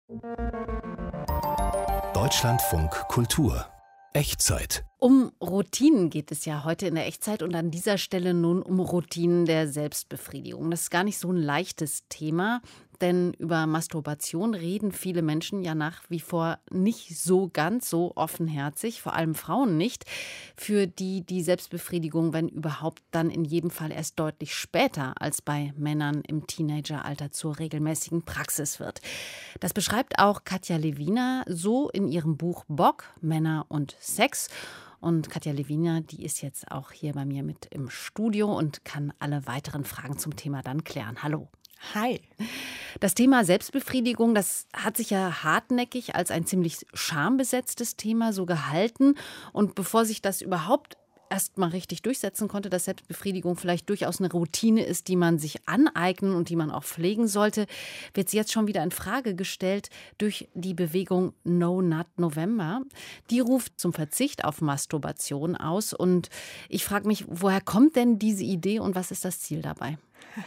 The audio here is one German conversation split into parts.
Deutschlandfunk Kultur. Echtzeit. Um Routinen geht es ja heute in der Echtzeit und an dieser Stelle nun um Routinen der Selbstbefriedigung. Das ist gar nicht so ein leichtes Thema, denn über Masturbation reden viele Menschen ja nach wie vor nicht so ganz so offenherzig, vor allem Frauen nicht, für die die Selbstbefriedigung, wenn überhaupt, dann in jedem Fall erst deutlich später als bei Männern im Teenageralter zur regelmäßigen Praxis wird. Das beschreibt auch Katja Lewiner so in ihrem Buch Bock, Männer und Sex. Und Katja Lewiner, die ist jetzt auch hier bei mir mit im Studio und kann alle weiteren Fragen zum Thema dann klären. Hallo. Hi. Das Thema Selbstbefriedigung, das hat sich ja hartnäckig als ein ziemlich schambesetztes Thema so gehalten. Und bevor sich das überhaupt erst mal richtig durchsetzen konnte, dass Selbstbefriedigung vielleicht durchaus eine Routine ist, die man sich aneignen und die man auch pflegen sollte, wird sie jetzt schon wieder in Frage gestellt durch die Bewegung No Nut November. Die ruft zum Verzicht auf Masturbation aus. Und ich frage mich, woher kommt denn diese Idee und was ist das Ziel dabei?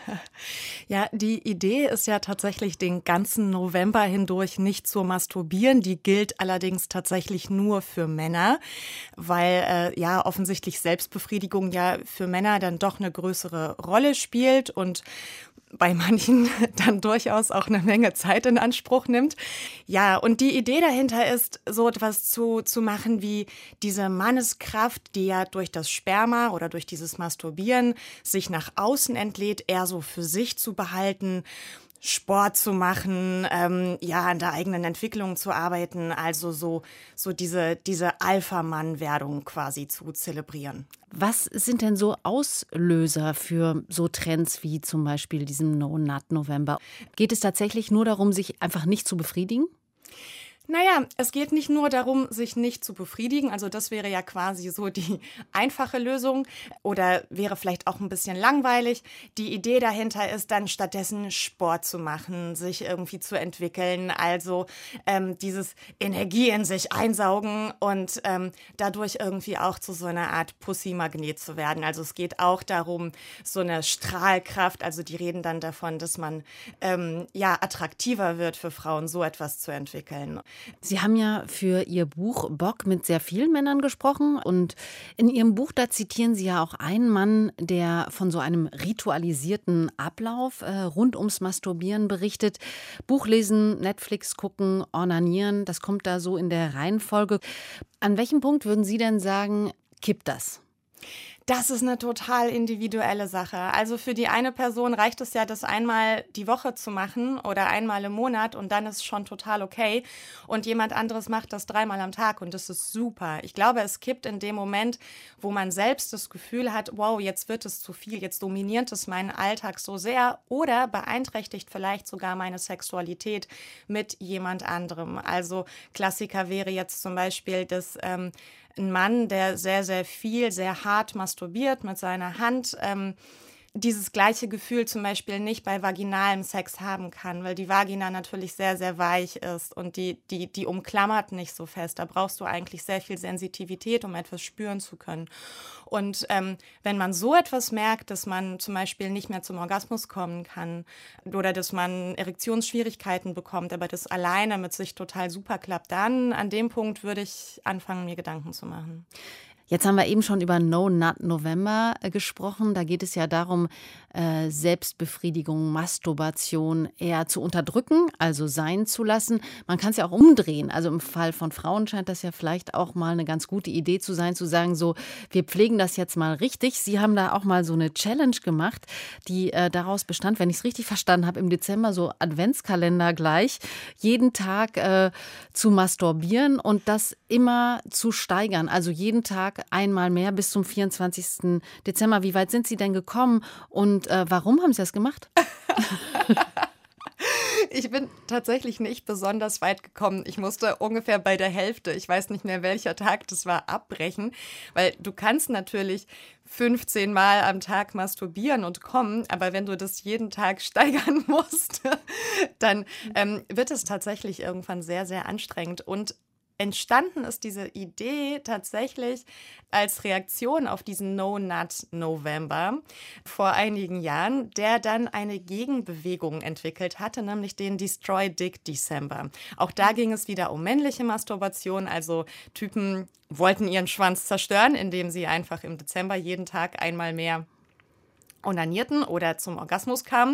Ja, die Idee ist ja tatsächlich den ganzen November hindurch nicht zu masturbieren. Die gilt allerdings tatsächlich nur für Männer, weil ja offensichtlich Selbstbefriedigung ja für Männer dann doch eine größere Rolle spielt und bei manchen dann durchaus auch eine Menge Zeit in Anspruch nimmt. Ja, und die Idee dahinter ist, so etwas zu machen wie diese Manneskraft, die ja durch das Sperma oder durch dieses Masturbieren sich nach außen entlädt, eher so für sich zu behalten, Sport zu machen, ja, an der eigenen Entwicklung zu arbeiten, also so diese Alpha-Mann-Werdung quasi zu zelebrieren. Was sind denn so Auslöser für so Trends wie zum Beispiel diesem No Nut November? Geht es tatsächlich nur darum, sich einfach nicht zu befriedigen? Naja, es geht nicht nur darum, sich nicht zu befriedigen, also das wäre ja quasi so die einfache Lösung oder wäre vielleicht auch ein bisschen langweilig. Die Idee dahinter ist dann stattdessen Sport zu machen, sich irgendwie zu entwickeln, also dieses Energie in sich einsaugen und dadurch irgendwie auch zu so einer Art Pussy-Magnet zu werden. Also es geht auch darum, so eine Strahlkraft, also die reden dann davon, dass man ja attraktiver wird für Frauen, so etwas zu entwickeln. Sie haben ja für Ihr Buch Bock mit sehr vielen Männern gesprochen und in Ihrem Buch, da zitieren Sie ja auch einen Mann, der von so einem ritualisierten Ablauf rund ums Masturbieren berichtet. Buch lesen, Netflix gucken, onanieren, das kommt da so in der Reihenfolge. An welchem Punkt würden Sie denn sagen, kippt das? Das ist eine total individuelle Sache. Also für die eine Person reicht es ja, das einmal die Woche zu machen oder einmal im Monat und dann ist schon total okay. Und jemand anderes macht das 3-mal am Tag und das ist super. Ich glaube, es kippt in dem Moment, wo man selbst das Gefühl hat, wow, jetzt wird es zu viel, jetzt dominiert es meinen Alltag so sehr oder beeinträchtigt vielleicht sogar meine Sexualität mit jemand anderem. Also Klassiker wäre jetzt zum Beispiel, dass ein Mann, der sehr, sehr viel, sehr hart masturbiert mit seiner Hand, dieses gleiche Gefühl zum Beispiel nicht bei vaginalem Sex haben kann, weil die Vagina natürlich sehr, sehr weich ist und die umklammert nicht so fest. Da brauchst du eigentlich sehr viel Sensitivität, um etwas spüren zu können. Und wenn man so etwas merkt, dass man zum Beispiel nicht mehr zum Orgasmus kommen kann oder dass man Erektionsschwierigkeiten bekommt, aber das alleine mit sich total super klappt, dann an dem Punkt würde ich anfangen, mir Gedanken zu machen. Jetzt haben wir eben schon über No Nut November gesprochen. Da geht es ja darum, Selbstbefriedigung, Masturbation eher zu unterdrücken, also sein zu lassen. Man kann es ja auch umdrehen. Also im Fall von Frauen scheint das ja vielleicht auch mal eine ganz gute Idee zu sein, zu sagen, so, wir pflegen das jetzt mal richtig. Sie haben da auch mal so eine Challenge gemacht, die daraus bestand, wenn ich es richtig verstanden habe, im Dezember so Adventskalender gleich, jeden Tag zu masturbieren und das immer zu steigern. Also jeden Tag einmal mehr bis zum 24. Dezember. Wie weit sind Sie denn gekommen und warum haben Sie das gemacht? Ich bin tatsächlich nicht besonders weit gekommen. Ich musste ungefähr bei der Hälfte, ich weiß nicht mehr welcher Tag das war, abbrechen, weil du kannst natürlich 15 Mal am Tag masturbieren und kommen, aber wenn du das jeden Tag steigern musst, dann wird es tatsächlich irgendwann sehr, sehr anstrengend und entstanden ist diese Idee tatsächlich als Reaktion auf diesen No-Nut-November vor einigen Jahren, der dann eine Gegenbewegung entwickelt hatte, nämlich den Destroy Dick December. Auch da ging es wieder um männliche Masturbation, also Typen wollten ihren Schwanz zerstören, indem sie einfach im Dezember jeden Tag einmal mehr onanierten oder zum Orgasmus kamen.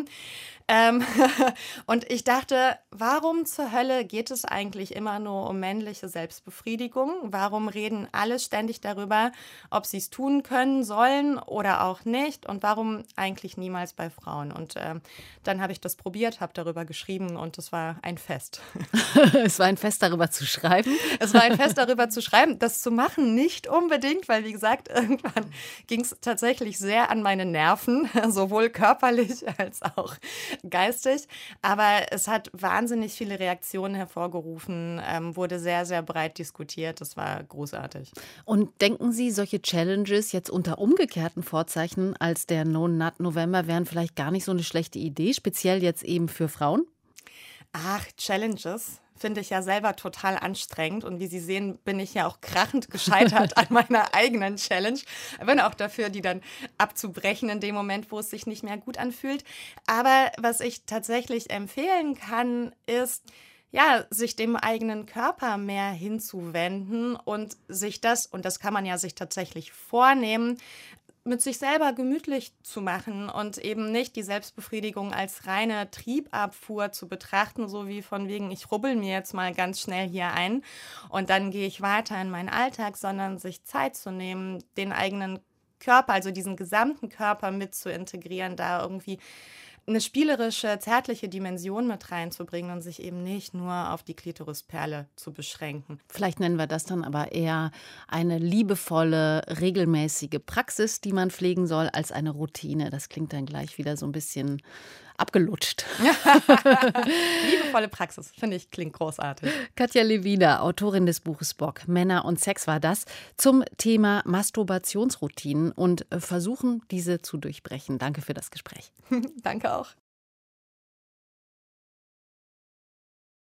Und ich dachte, warum zur Hölle geht es eigentlich immer nur um männliche Selbstbefriedigung? Warum reden alle ständig darüber, ob sie es tun können, sollen oder auch nicht? Und warum eigentlich niemals bei Frauen? Und dann habe ich das probiert, habe darüber geschrieben und es war ein Fest. Es war ein Fest, darüber zu schreiben? Es war ein Fest, darüber zu schreiben. Das zu machen nicht unbedingt, weil wie gesagt, irgendwann ging es tatsächlich sehr an meine Nerven, sowohl körperlich als auch geistig, aber es hat wahnsinnig viele Reaktionen hervorgerufen, wurde sehr, sehr breit diskutiert, das war großartig. Und denken Sie, solche Challenges jetzt unter umgekehrten Vorzeichen als der No-Nut-November wären vielleicht gar nicht so eine schlechte Idee, speziell jetzt eben für Frauen? Ach, Challenges finde ich ja selber total anstrengend. Und wie Sie sehen, bin ich ja auch krachend gescheitert an meiner eigenen Challenge. Bin auch dafür, die dann abzubrechen in dem Moment, wo es sich nicht mehr gut anfühlt. Aber was ich tatsächlich empfehlen kann, ist, ja, sich dem eigenen Körper mehr hinzuwenden und sich das kann man ja sich tatsächlich vornehmen, mit sich selber gemütlich zu machen und eben nicht die Selbstbefriedigung als reine Triebabfuhr zu betrachten, so wie von wegen, ich rubbel mir jetzt mal ganz schnell hier ein und dann gehe ich weiter in meinen Alltag, sondern sich Zeit zu nehmen, den eigenen Körper, also diesen gesamten Körper mit zu integrieren, da irgendwie eine spielerische, zärtliche Dimension mit reinzubringen und sich eben nicht nur auf die Klitorisperle zu beschränken. Vielleicht nennen wir das dann aber eher eine liebevolle, regelmäßige Praxis, die man pflegen soll, als eine Routine. Das klingt dann gleich wieder so ein bisschen abgelutscht. Liebevolle Praxis, finde ich, klingt großartig. Katja Lewiner, Autorin des Buches Bock, Männer und Sex war das, zum Thema Masturbationsroutinen und versuchen, diese zu durchbrechen. Danke für das Gespräch. Danke auch.